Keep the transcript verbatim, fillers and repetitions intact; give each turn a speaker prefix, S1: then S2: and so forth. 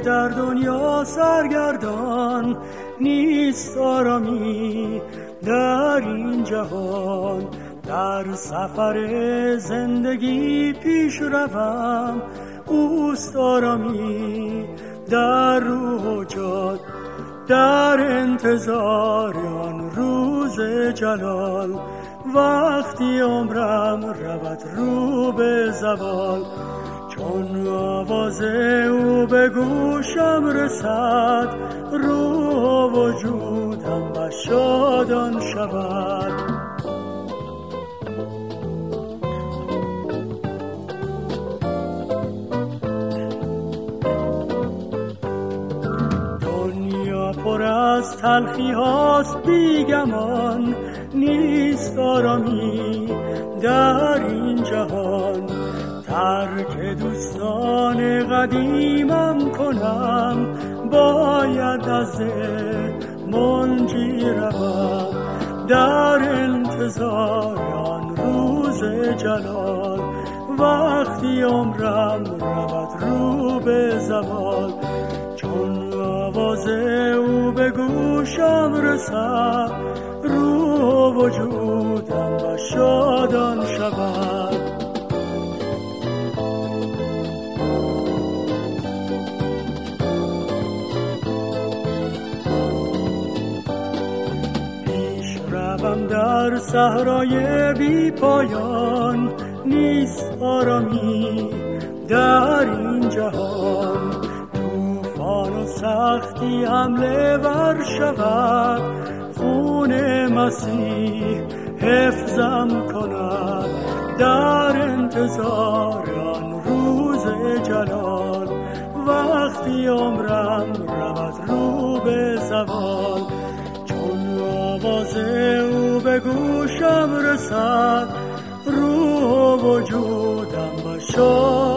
S1: در دنیا سرگردان، نیست آرامی در این جهان. در سفر زندگی پیش روم، اوست آرامی در روح و جان، در انتظار آن روز جلال. وقتی عمرم رود رو به زوال، چون آواز او به گوشم رسد، روح و وجودم و شادان شود. دنیا پر از تلخی هاست بیگمان، نیست آرامی در این جهان. ترک دوستان قدیمم کنم، باید از منجی روم. در انتظار آن روز جلال، وقتی عمرم رود رو به زوال. چون آواز او به گوشم رسد، روح و وجودم و شادان شود. پیش روم در صحرای بی پایان، نیست آرامی در این جهان. طوفان و سختی حمله ور شود، خون مسیح حفظم کند. در انتظار آن روز جلال، وقتی عمرم رود رو به زوال. چون آواز او به گوشم رسد، روح و وجودم و شاد